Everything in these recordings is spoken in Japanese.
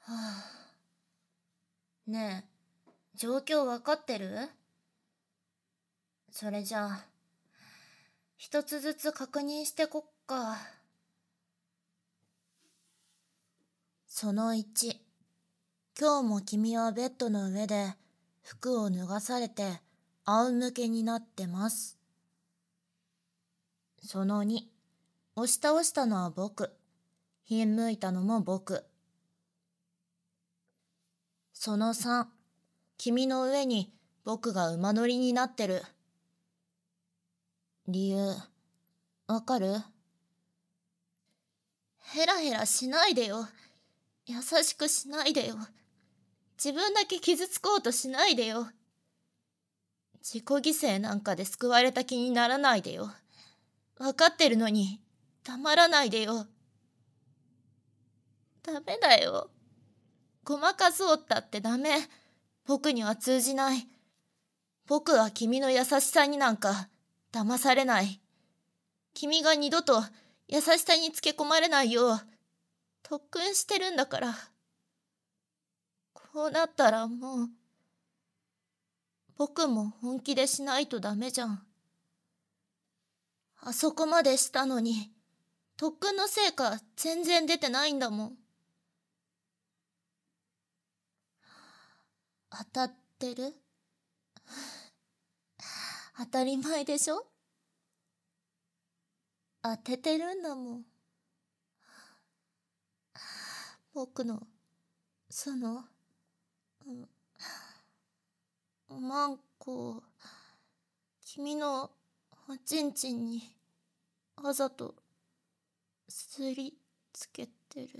はあ、ねえ、状況わかってる？それじゃあ、一つずつ確認してこっか。その1、今日も君はベッドの上で服を脱がされて仰向けになってます。その2、押し倒したのは僕。ひんむいたのも僕。その3、君の上に僕が馬乗りになってる。理由、わかる？ヘラヘラしないでよ。優しくしないでよ。自分だけ傷つこうとしないでよ。自己犠牲なんかで救われた気にならないでよ。わかってるのに、黙らないでよ。ダメだよ。ごまかそうったってダメ。僕には通じない。僕は君の優しさになんか騙されない。君が二度と優しさにつけ込まれないよう特訓してるんだから。こうなったらもう、僕も本気でしないとダメじゃん。あそこまでしたのに、特訓の成果全然出てないんだもん。当たってる？当たり前でしょ？当ててるんだもん。僕の、その、おまんこ、君のおちんちんにあざとすりつけてる。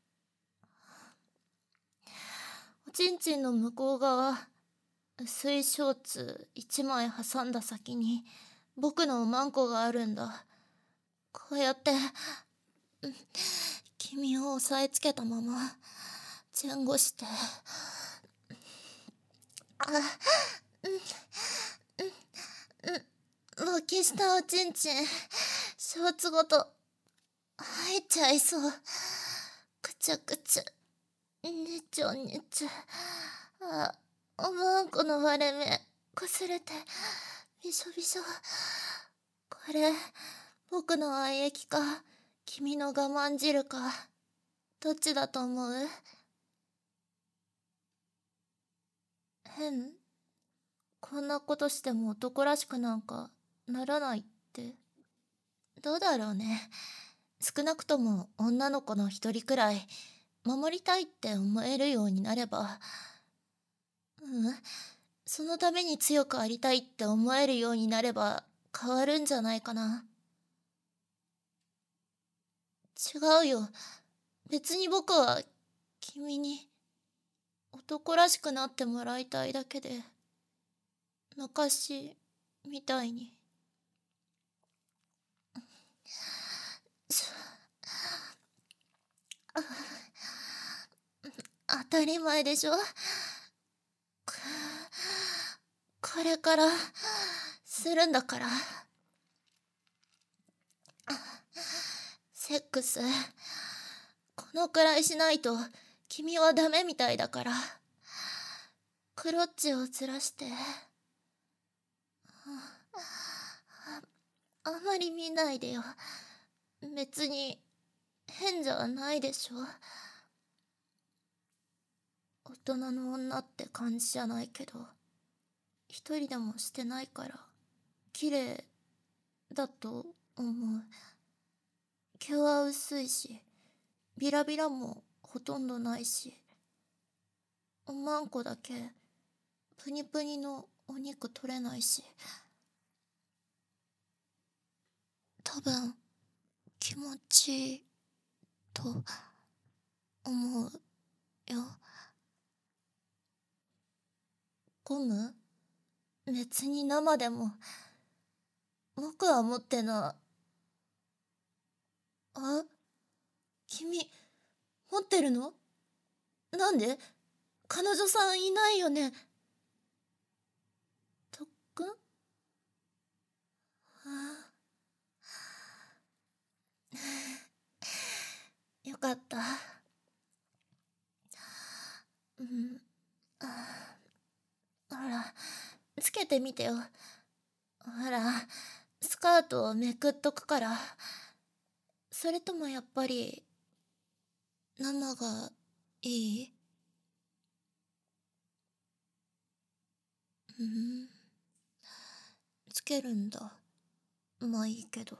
おちんちんの向こう側、薄いショーツ一枚挟んだ先に僕のおまんこがあるんだ。こうやって、君を押さえつけたまま前後して、軒下おちんちんショーツごと入っちゃいそう。くちゃくちゃ、ねちょねちょ。おまんこの割れ目こすれてびしょびしょ。これ僕の愛液か君の我慢汁か、どっちだと思う？変？こんなことしても男らしくなんかならないって。どうだろうね。少なくとも女の子の一人くらい守りたいって思えるようになれば、そのために強くありたいって思えるようになれば変わるんじゃないかな。違うよ。別に僕は君に男らしくなってもらいたいだけで、昔みたいに。当たり前でしょ。これからするんだから。セックスこのくらいしないと君はダメみたいだから。クロッチをずらして、あまり見ないでよ。別に変じゃないでしょ。大人の女って感じじゃないけど、一人でもしてないから綺麗だと思う。毛は薄いし、ビラビラもほとんどないし、おまんこだけプニプニのお肉取れないし、多分気持ちいいと思うよ。ゴム？別に生でも。僕は持ってない。あ、君持ってるの？なんで？彼女さんいないよね。特訓？あよかった。 うん、ほら、つけてみてよ。ほら、スカートをめくっとくから。それともやっぱり、生がいい？うん、つけるんだ。まあいいけど。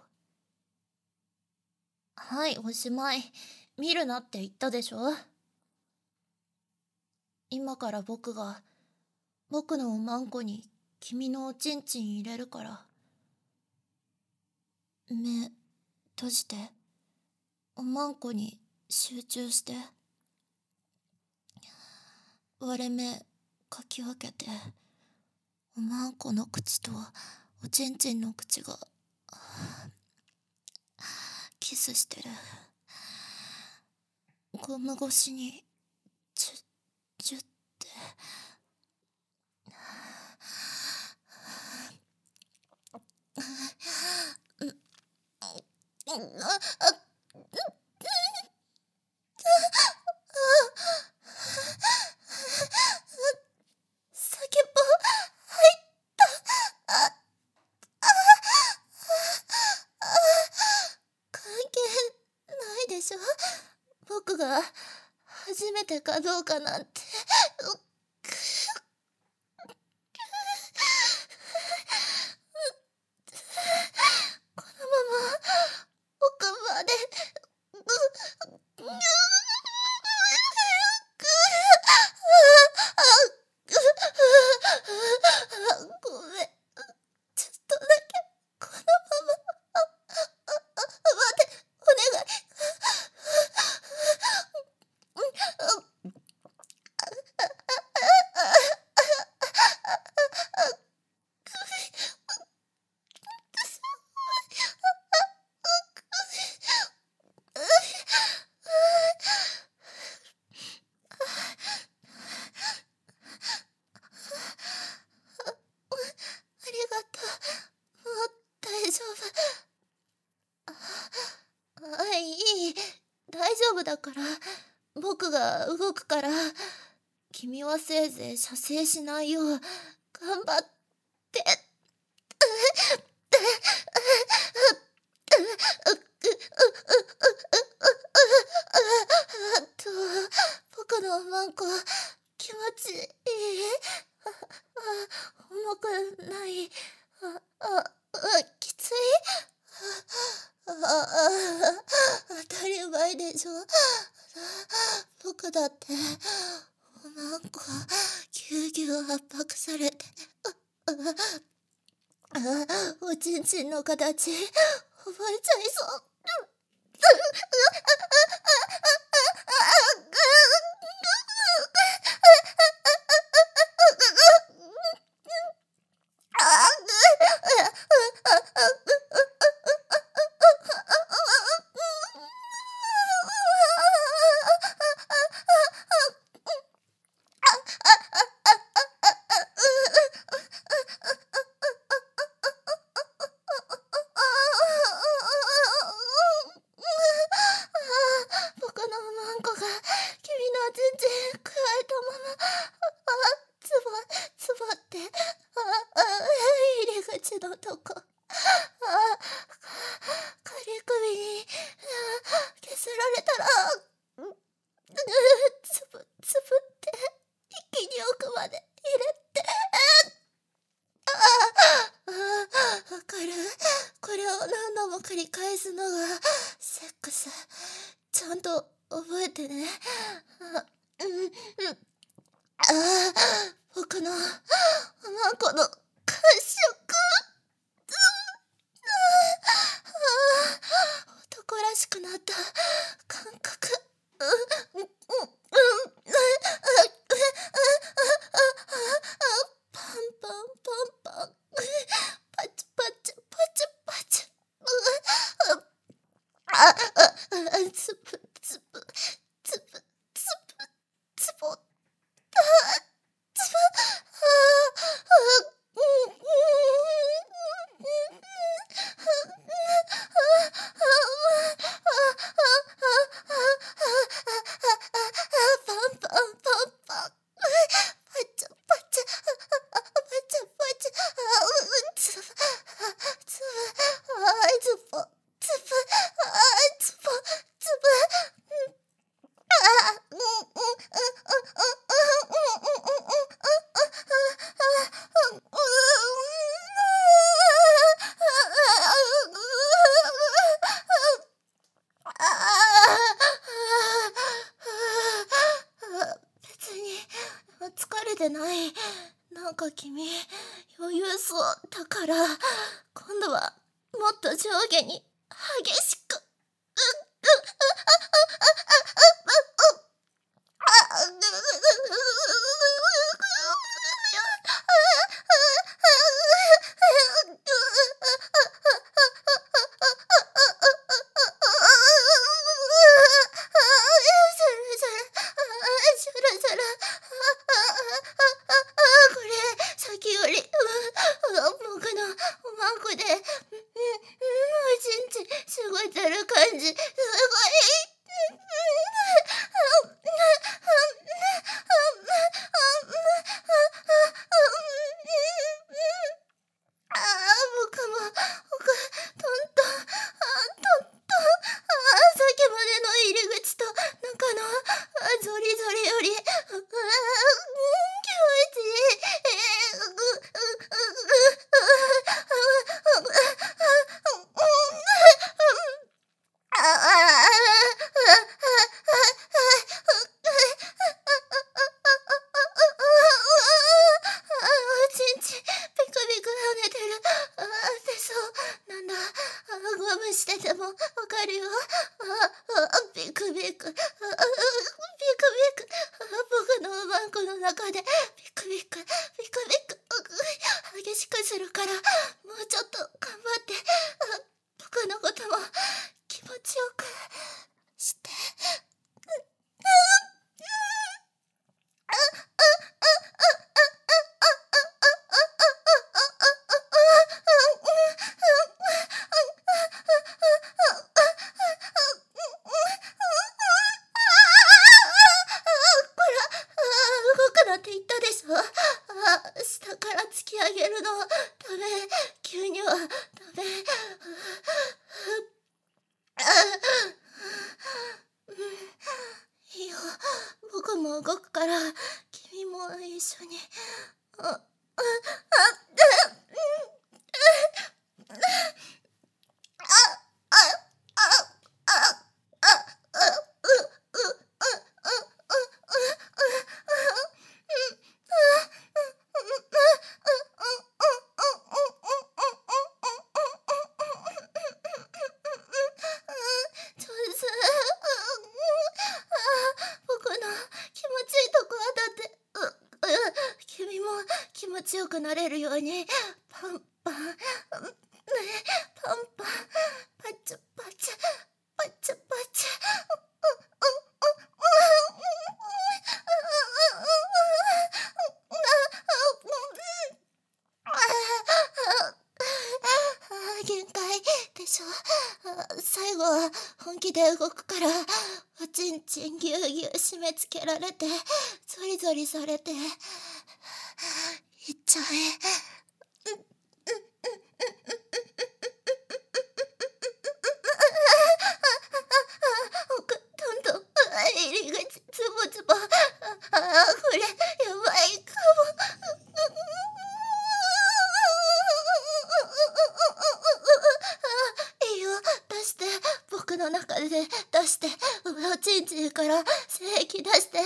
はい、おしまい。見るなって言ったでしょ。今から僕のおまんこに君のおちんちん入れるから。目、閉じて。おまんこに集中して。割れ目、かき分けて。おまんこの口とおちんちんの口が、キスしてる。ゴム越しに、チュッ、チュッって。先っぽ入った。関係ないでしょ。僕が初めてかどうかなんて。このまま奥まで。ごめん。ちょっとだけこのまま待って、お願い。ありがとう。もう大丈夫。いい、大丈夫だから。僕が動くから。君はせいぜい射精しないよう頑張って。あと、僕のおまんこ気持ちいい？重くない？きつい？当たり前でしょ。僕だっておまんこぎゅうぎゅう圧迫されて、おちんちんの形覚えちゃいそう。僕のおまんこが君のおちんちんくわえたまま、つぼつぼって、入り口のとこ、仮首に消せられたら、つぶつぶって一気に奥まで入れて。わかる。これを何度も繰り返すのがセックス。ちゃんと覚えてね。僕のおまんこの感触。男らしくなった感覚。パンパンパンパン。パチパチパチパチ。 てない。なんか君、余裕そうだから、今度はもっと上下に激しく。これ、さっきより、僕のおまんこで、おちんちんすごいてる感じ、すごい。僕も、トントン、さっきまでの入り口と中のゾリゾリより、気持ちいい。おちんちん、ピクピク跳ねてる。出そうなんだ。ゴムしててもわかるよ。ビクビク、ビクビク、僕のおまんこの中でビクビク、ビクビク、激しくするから、もうちょっと頑張って、僕のことも気持ちよくして。動くなって言ったでしょ。下から突き上げるのはダメ。急にはダメ。いいよ、僕も動くから君も一緒に。上手。僕の気持ちいいとこ当たって、君も気持ちよくなれるように、パンパン、パンパン、パチャパチャ、パチャパチャ。限界でしょ。最後は本気で動くから、おちんちんぎゅうぎゅう締め付けられて、ゾリゾリされて、いっちゃえ。どんどん入り口つぼつぼ。これやばいかも。いいよ、出して。僕の中で出して。おちんちんから精液出して。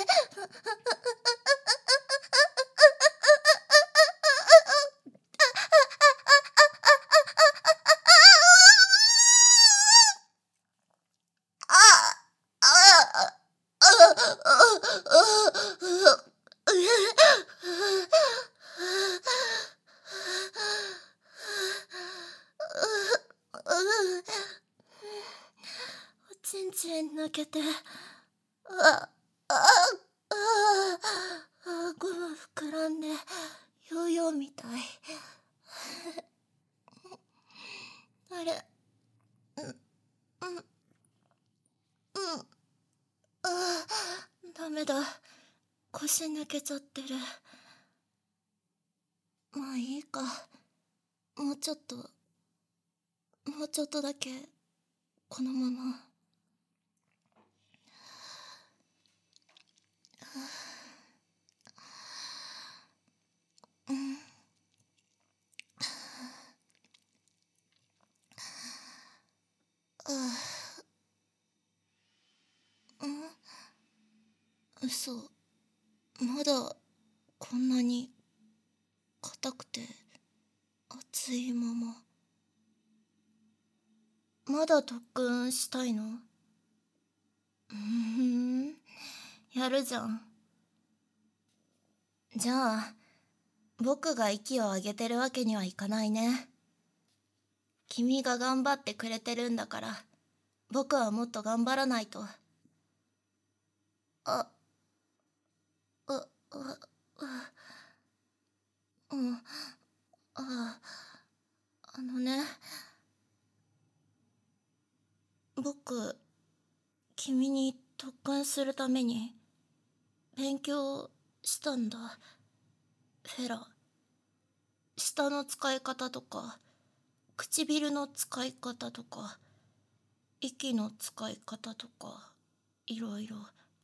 おちんちん抜けて、ゴム膨らんでヨーヨーみたい。あれ、ダメだ、腰抜けちゃってる。まあいいか、もうちょっとだけこのまま。嘘、まだこんなに硬くて熱いまま。まだ特訓したいの？やるじゃん。じゃあ、僕が息を上げてるわけにはいかないね。君が頑張ってくれてるんだから、僕はもっと頑張らないと。あ、う、う、う、うん、あのね、僕、君に特訓するために勉強したんだ。フェラ。舌の使い方とか、唇の使い方とか、息の使い方とか、いろいろ。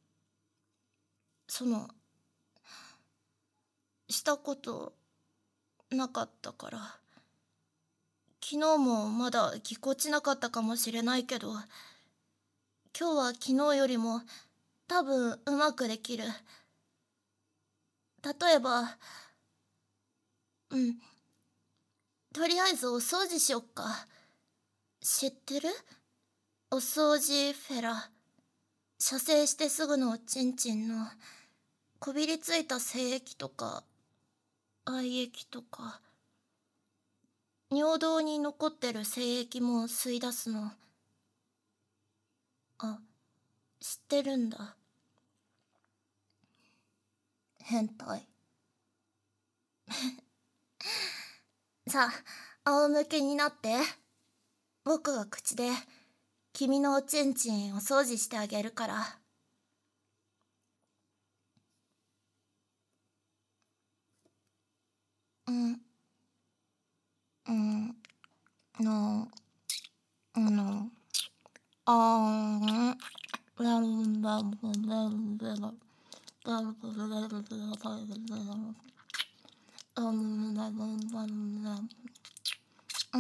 したことなかったから。昨日もまだぎこちなかったかもしれないけど、今日は昨日よりも多分うまくできる。例えば、とりあえずお掃除しよっか。知ってる？お掃除フェラ。射精してすぐのおちんちんのこびりついた精液とか愛液とか尿道に残ってる精液も吸い出すの。あ、知ってるんだ。変態。さあ、仰向けになって。僕が口で君のおちんちんお掃除してあげるから。うん、うん、の、あー、うん、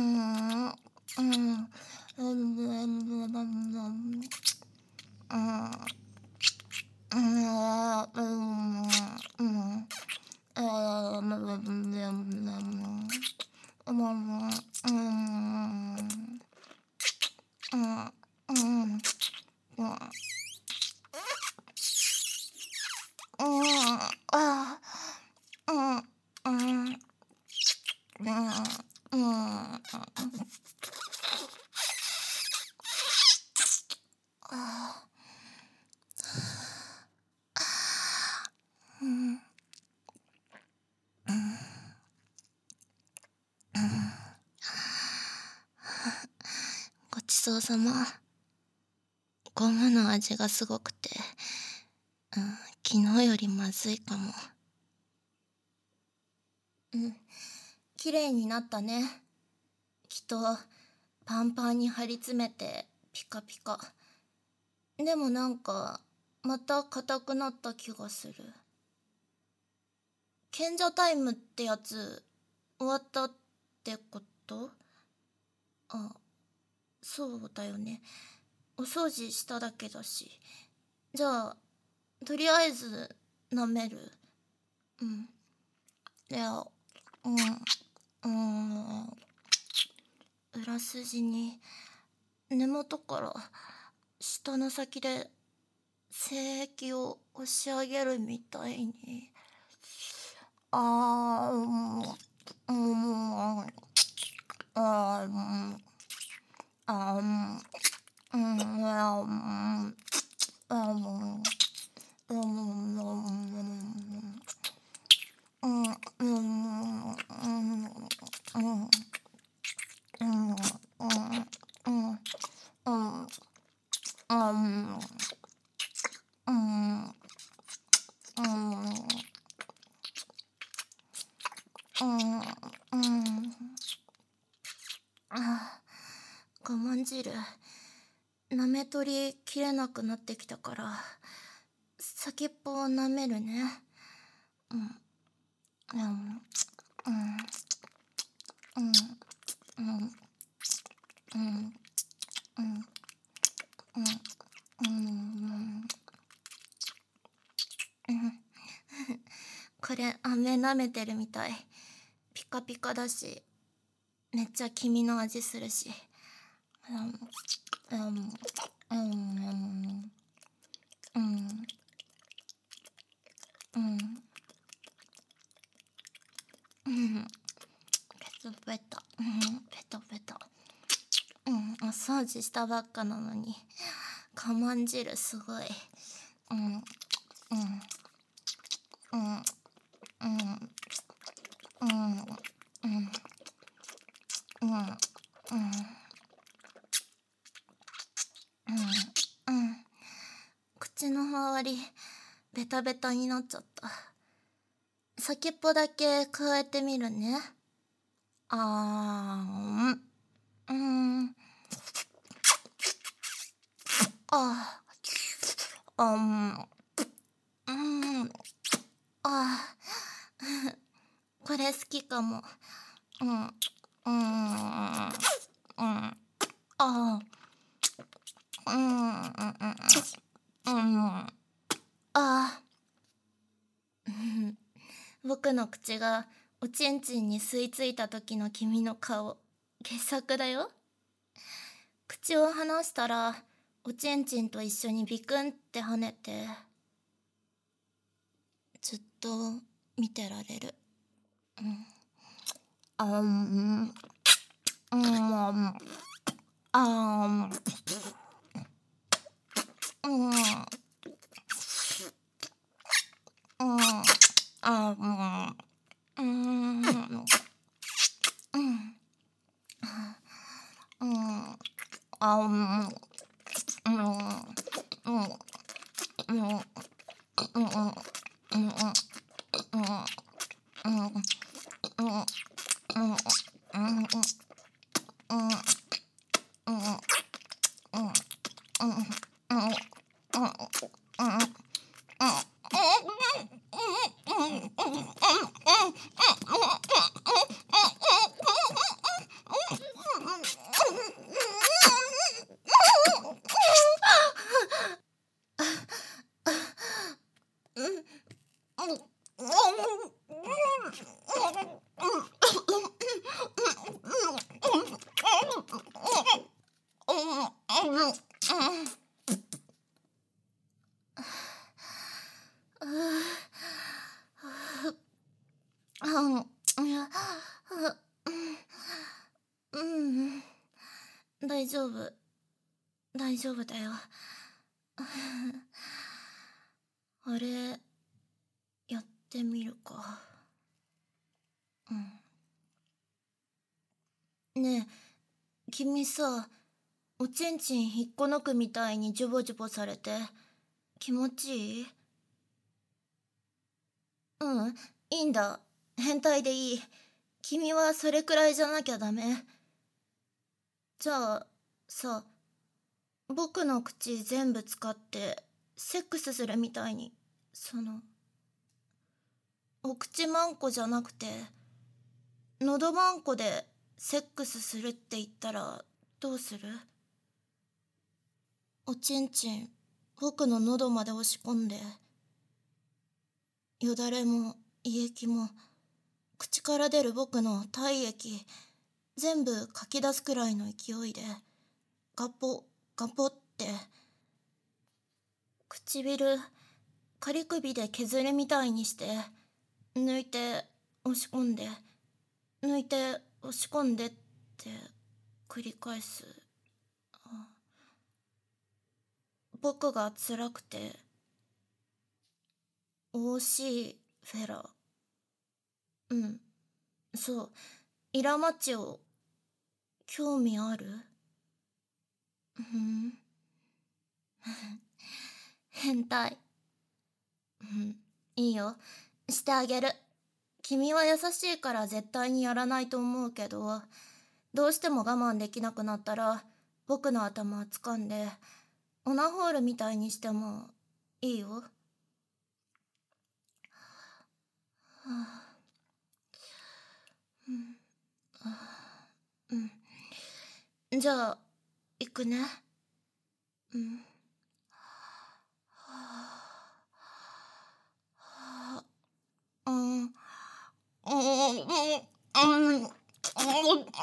ごちそうさま。ゴムの味がすごくて、昨日よりまずいかも。綺麗になったね。きっとパンパンに張り詰めてピカピカ。でもなんかまた硬くなった気がする。賢者タイムってやつ終わったってこと？あ、そうだよね。お掃除しただけだし。じゃあとりあえず舐める。いや、裏筋に根元から下の先で精液を押し上げるみたいに。あー、うん、あー、あー、うん、我慢汁舐め取りきれなくなってきたから先っぽを舐めるね。 これ飴舐めてるみたい。ピカピカだし、めっちゃ黄身の味するし。うん、うん、うん、うん、うん、うん、うん、ペトペト、うん、ペトペト。うん、お掃除したばっかなのに、我慢汁すごい。うん、うん、うん、うん、うん、うん、うん、うん、うん、うん。口の周り、ベタベタになっちゃった。先っぽだけ加えてみるね。あーん、あー、うん、あー、これ好きかも。うん、うん、あー、うん、あー、僕の口がおちんちんに吸い付いた時の君の顔、傑作だよ。口を離したら、おちんちんと一緒にビクンって跳ねて、ずっと見てられる。うん。あん、うん、あん、うん、うん、あん、うん、うん、うん、あん、うん、うん、うん、うん、うん、うん、うん、大丈夫、大丈夫だよ。あれ、やってみるか。ねえ、君さ、おちんちん引っこ抜くみたいにジュボジュボされて、気持ちいい？うん、いいんだ。変態でいい。君はそれくらいじゃなきゃダメ。じゃあ、さ、僕の口全部使って、セックスするみたいに、お口マンコじゃなくて、喉マンコでセックスするって言ったら、どうする？おちんちん、僕の喉まで押し込んで、よだれも胃液も、口から出る僕の体液、全部かき出すくらいの勢いで、ガポ、ガポって、唇、仮首で削るみたいにして、抜いて、押し込んで、抜いて、押し込んでって繰り返す。僕が辛くて、惜しいフェラ。うん、そう、イラマチオ、興味ある？うん、変態。うん、いいよ。してあげる。君は優しいから絶対にやらないと思うけど、どうしても我慢できなくなったら、僕の頭掴んで、オナホールみたいにしてもいいよ。はあ、うん、うん。じゃあ、行くね。うん。はあ、はあ、うん。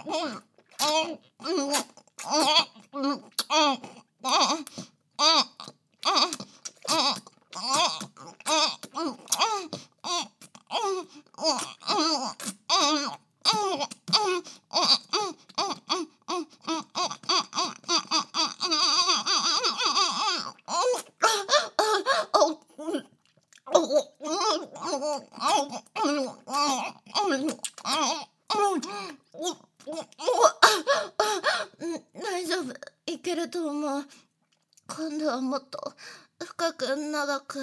大丈夫、いけると思う。今度はもっと深く長く。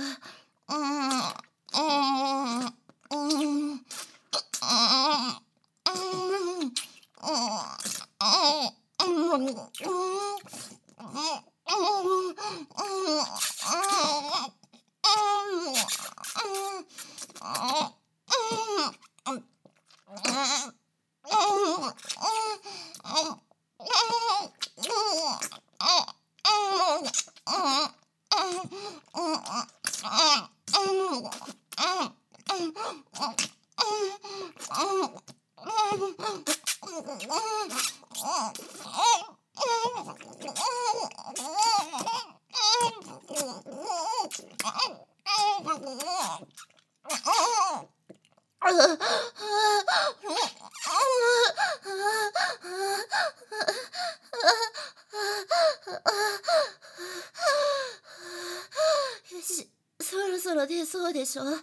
よし、そろそろ出そうでしょ。わ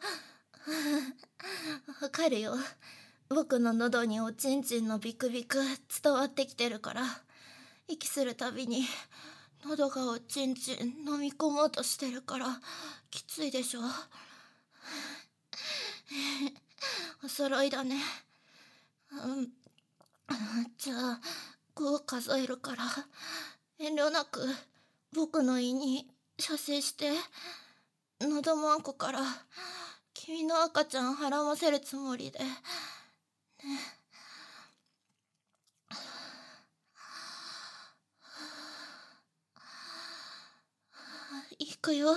かるよ。僕の喉におちんちんのビクビク伝わってきてるから、息するたびに喉がおちんちん飲み込もうとしてるからきついでしょ。お揃いだね。じゃあ5数えるから遠慮なく僕の胃に射精して、喉マンコから君の赤ちゃんはらませるつもりで。いくよ。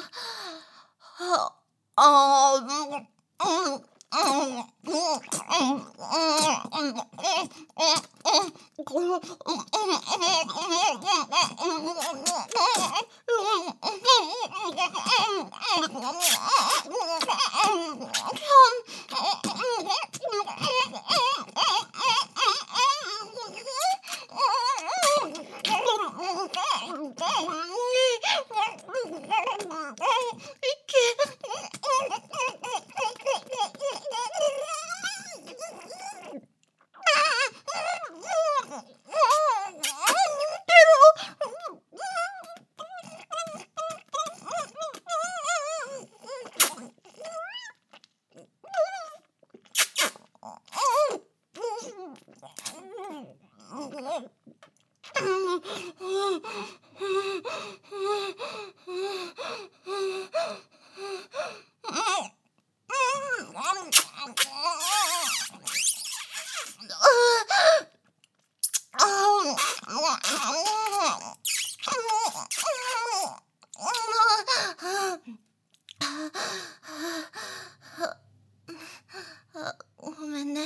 ごめんね。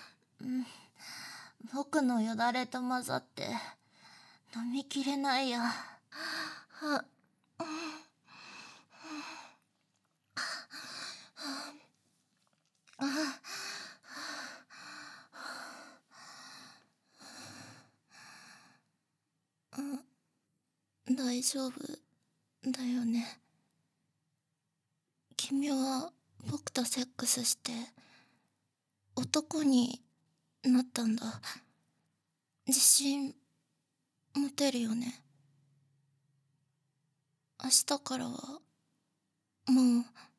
僕のよだれと混ざって飲みきれないや。大丈夫だよね。君は僕とセックスして男になったんだ。自信持てるよね。明日からはもう